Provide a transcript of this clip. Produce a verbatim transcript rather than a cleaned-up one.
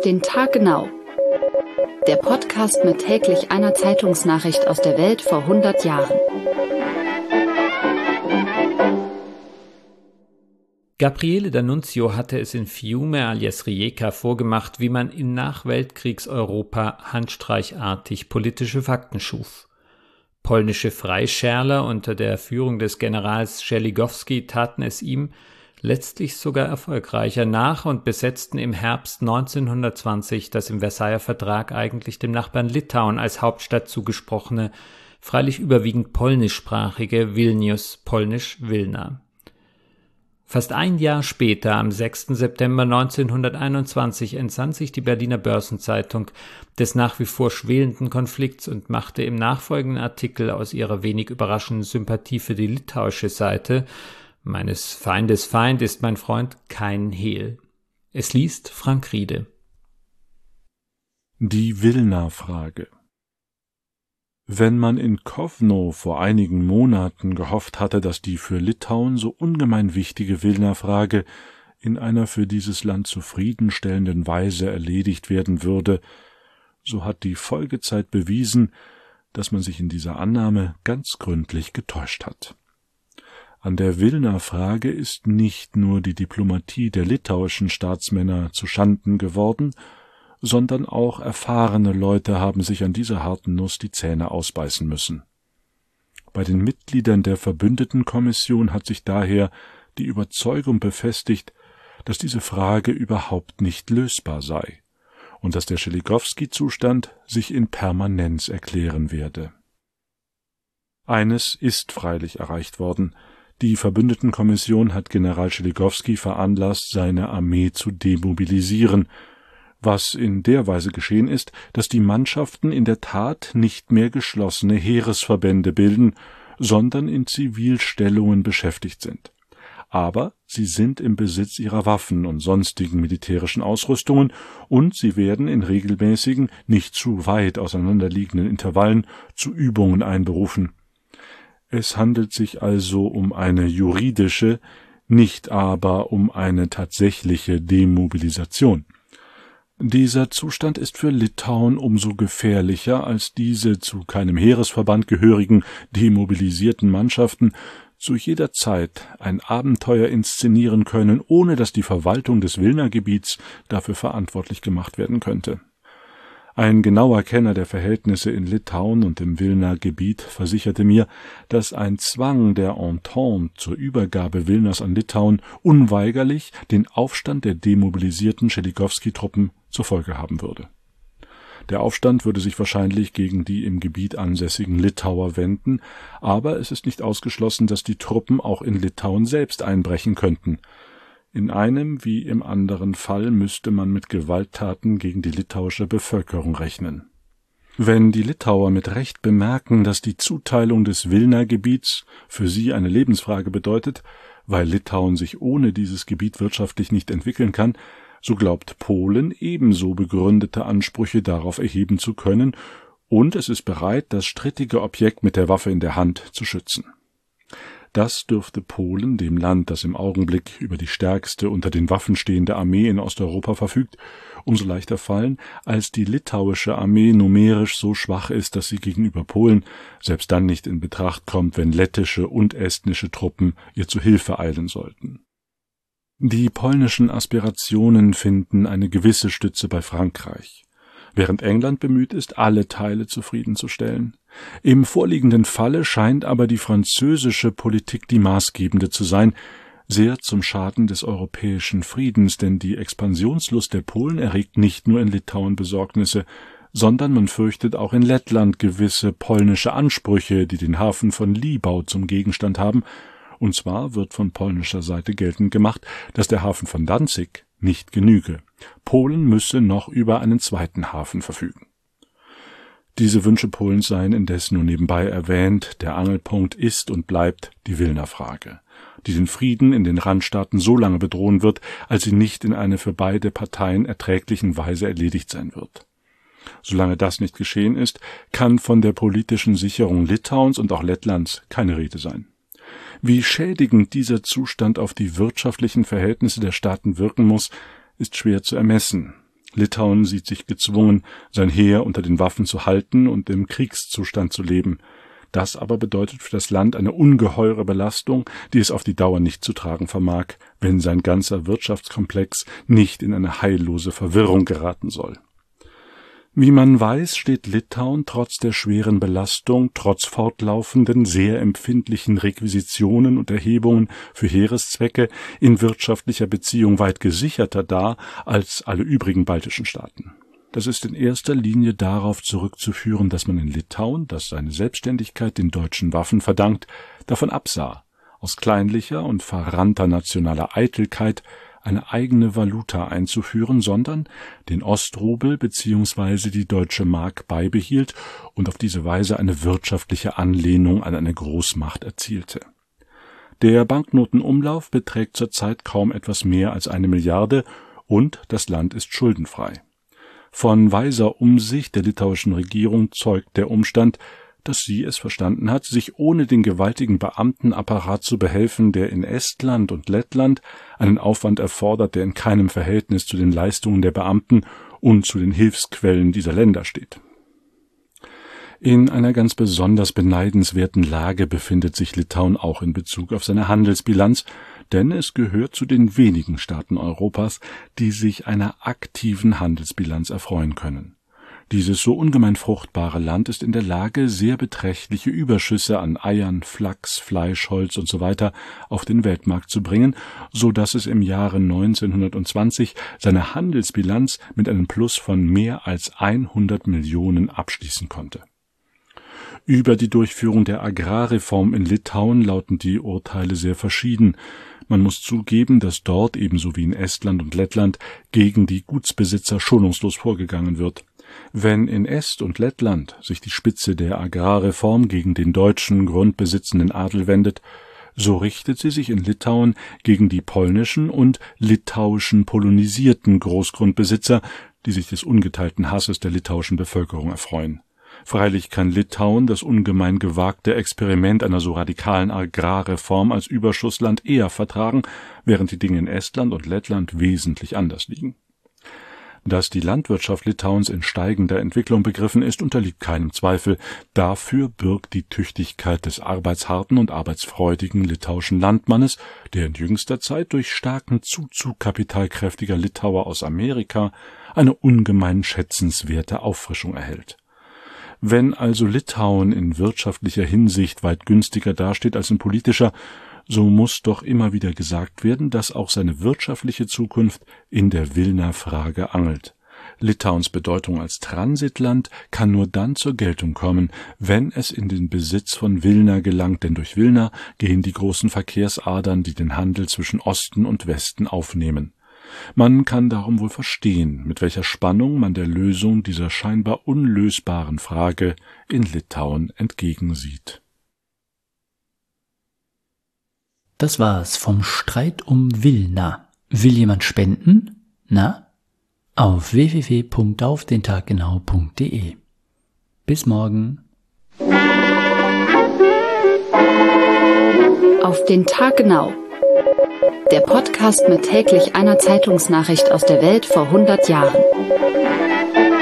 Auf den Tag genau. Der Podcast mit täglich einer Zeitungsnachricht aus der Welt vor hundert Jahren. Gabriele D'Annunzio hatte es in Fiume alias Rijeka vorgemacht, wie man in Nachweltkriegs-Europa handstreichartig politische Fakten schuf. Polnische Freischärler unter der Führung des Generals Szeligowski taten es ihm, letztlich sogar erfolgreicher, nach und besetzten im Herbst neunzehnhundertzwanzig das im Versailler Vertrag eigentlich dem Nachbarn Litauen als Hauptstadt zugesprochene, freilich überwiegend polnischsprachige Vilnius, polnisch Wilna. Fast ein Jahr später, am sechsten September neunzehnhunderteinundzwanzig, entsann sich die Berliner Börsenzeitung des nach wie vor schwelenden Konflikts und machte im nachfolgenden Artikel aus ihrer wenig überraschenden Sympathie für die litauische Seite »Meines Feindes Feind ist mein Freund« keinen Hehl. Es liest Frank Riede. Die Wilna-Frage. Wenn man in Kowno vor einigen Monaten gehofft hatte, dass die für Litauen so ungemein wichtige Wilna-Frage in einer für dieses Land zufriedenstellenden Weise erledigt werden würde, so hat die Folgezeit bewiesen, dass man sich in dieser Annahme ganz gründlich getäuscht hat. An der Wilna-Frage ist nicht nur die Diplomatie der litauischen Staatsmänner zuschanden geworden, sondern auch erfahrene Leute haben sich an dieser harten Nuss die Zähne ausbeißen müssen. Bei den Mitgliedern der Verbündetenkommission hat sich daher die Überzeugung befestigt, dass diese Frage überhaupt nicht lösbar sei und dass der Szeligowski-Zustand sich in Permanenz erklären werde. Eines ist freilich erreicht worden: Die Verbündetenkommission hat General Szeligowski veranlasst, seine Armee zu demobilisieren, was in der Weise geschehen ist, dass die Mannschaften in der Tat nicht mehr geschlossene Heeresverbände bilden, sondern in Zivilstellungen beschäftigt sind. Aber sie sind im Besitz ihrer Waffen und sonstigen militärischen Ausrüstungen, und sie werden in regelmäßigen, nicht zu weit auseinanderliegenden Intervallen zu Übungen einberufen. Es handelt sich also um eine juridische, nicht aber um eine tatsächliche Demobilisation. Dieser Zustand ist für Litauen umso gefährlicher, als diese zu keinem Heeresverband gehörigen demobilisierten Mannschaften zu jeder Zeit ein Abenteuer inszenieren können, ohne dass die Verwaltung des Wilna-Gebiets dafür verantwortlich gemacht werden könnte. Ein genauer Kenner der Verhältnisse in Litauen und im Wilna-Gebiet versicherte mir, dass ein Zwang der Entente zur Übergabe Wilnas an Litauen unweigerlich den Aufstand der demobilisierten Szeligowski-Truppen zur Folge haben würde. Der Aufstand würde sich wahrscheinlich gegen die im Gebiet ansässigen Litauer wenden, aber es ist nicht ausgeschlossen, dass die Truppen auch in Litauen selbst einbrechen könnten. In einem wie im anderen Fall müsste man mit Gewalttaten gegen die litauische Bevölkerung rechnen. Wenn die Litauer mit Recht bemerken, dass die Zuteilung des Wilna-Gebiets für sie eine Lebensfrage bedeutet, weil Litauen sich ohne dieses Gebiet wirtschaftlich nicht entwickeln kann, so glaubt Polen ebenso begründete Ansprüche darauf erheben zu können, und es ist bereit, das strittige Objekt mit der Waffe in der Hand zu schützen. Das dürfte Polen, dem Land, das im Augenblick über die stärkste unter den Waffen stehende Armee in Osteuropa verfügt, umso leichter fallen, als die litauische Armee numerisch so schwach ist, dass sie gegenüber Polen selbst dann nicht in Betracht kommt, wenn lettische und estnische Truppen ihr zu Hilfe eilen sollten. Die polnischen Aspirationen finden eine gewisse Stütze bei Frankreich, während England bemüht ist, alle Teile zufriedenzustellen. Im vorliegenden Falle scheint aber die französische Politik die maßgebende zu sein, sehr zum Schaden des europäischen Friedens, denn die Expansionslust der Polen erregt nicht nur in Litauen Besorgnisse, sondern man fürchtet auch in Lettland gewisse polnische Ansprüche, die den Hafen von Libau zum Gegenstand haben, und zwar wird von polnischer Seite geltend gemacht, dass der Hafen von Danzig nicht genüge. Polen müsse noch über einen zweiten Hafen verfügen. Diese Wünsche Polens seien indes nur nebenbei erwähnt, der Angelpunkt ist und bleibt die Wilna-Frage, die den Frieden in den Randstaaten so lange bedrohen wird, als sie nicht in einer für beide Parteien erträglichen Weise erledigt sein wird. Solange das nicht geschehen ist, kann von der politischen Sicherung Litauens und auch Lettlands keine Rede sein. Wie schädigend dieser Zustand auf die wirtschaftlichen Verhältnisse der Staaten wirken muss, ist schwer zu ermessen. Litauen sieht sich gezwungen, sein Heer unter den Waffen zu halten und im Kriegszustand zu leben. Das aber bedeutet für das Land eine ungeheure Belastung, die es auf die Dauer nicht zu tragen vermag, wenn sein ganzer Wirtschaftskomplex nicht in eine heillose Verwirrung geraten soll. Wie man weiß, steht Litauen trotz der schweren Belastung, trotz fortlaufenden, sehr empfindlichen Requisitionen und Erhebungen für Heereszwecke in wirtschaftlicher Beziehung weit gesicherter da als alle übrigen baltischen Staaten. Das ist in erster Linie darauf zurückzuführen, dass man in Litauen, das seine Selbstständigkeit den deutschen Waffen verdankt, davon absah, aus kleinlicher und verrannter nationaler Eitelkeit eine eigene Valuta einzuführen, sondern den Ostrubel bzw. die deutsche Mark beibehielt und auf diese Weise eine wirtschaftliche Anlehnung an eine Großmacht erzielte. Der Banknotenumlauf beträgt zurzeit kaum etwas mehr als eine Milliarde und das Land ist schuldenfrei. Von weiser Umsicht der litauischen Regierung zeugt der Umstand, dass sie es verstanden hat, sich ohne den gewaltigen Beamtenapparat zu behelfen, der in Estland und Lettland einen Aufwand erfordert, der in keinem Verhältnis zu den Leistungen der Beamten und zu den Hilfsquellen dieser Länder steht. In einer ganz besonders beneidenswerten Lage befindet sich Litauen auch in Bezug auf seine Handelsbilanz, denn es gehört zu den wenigen Staaten Europas, die sich einer aktiven Handelsbilanz erfreuen können. Dieses so ungemein fruchtbare Land ist in der Lage, sehr beträchtliche Überschüsse an Eiern, Flachs, Fleisch, Holz usw. auf den Weltmarkt zu bringen, so dass es im Jahre neunzehnhundertzwanzig seine Handelsbilanz mit einem Plus von mehr als hundert Millionen abschließen konnte. Über die Durchführung der Agrarreform in Litauen lauten die Urteile sehr verschieden. Man muss zugeben, dass dort ebenso wie in Estland und Lettland gegen die Gutsbesitzer schonungslos vorgegangen wird. Wenn in Est- und Lettland sich die Spitze der Agrarreform gegen den deutschen grundbesitzenden Adel wendet, so richtet sie sich in Litauen gegen die polnischen und litauischen polonisierten Großgrundbesitzer, die sich des ungeteilten Hasses der litauischen Bevölkerung erfreuen. Freilich kann Litauen das ungemein gewagte Experiment einer so radikalen Agrarreform als Überschussland eher vertragen, während die Dinge in Estland und Lettland wesentlich anders liegen. Dass die Landwirtschaft Litauens in steigender Entwicklung begriffen ist, unterliegt keinem Zweifel. Dafür bürgt die Tüchtigkeit des arbeitsharten und arbeitsfreudigen litauischen Landmannes, der in jüngster Zeit durch starken Zuzug kapitalkräftiger Litauer aus Amerika eine ungemein schätzenswerte Auffrischung erhält. Wenn also Litauen in wirtschaftlicher Hinsicht weit günstiger dasteht als in politischer, so muss doch immer wieder gesagt werden, dass auch seine wirtschaftliche Zukunft in der Wilna-Frage angelt. Litauens Bedeutung als Transitland kann nur dann zur Geltung kommen, wenn es in den Besitz von Wilna gelangt, denn durch Wilna gehen die großen Verkehrsadern, die den Handel zwischen Osten und Westen aufnehmen. Man kann darum wohl verstehen, mit welcher Spannung man der Lösung dieser scheinbar unlösbaren Frage in Litauen entgegensieht. Das war's vom Streit um Wilna. Will jemand spenden? Na? Auf w w w punkt auf den tag genau punkt de. Bis morgen. Auf den Tag genau. Der Podcast mit täglich einer Zeitungsnachricht aus der Welt vor hundert Jahren.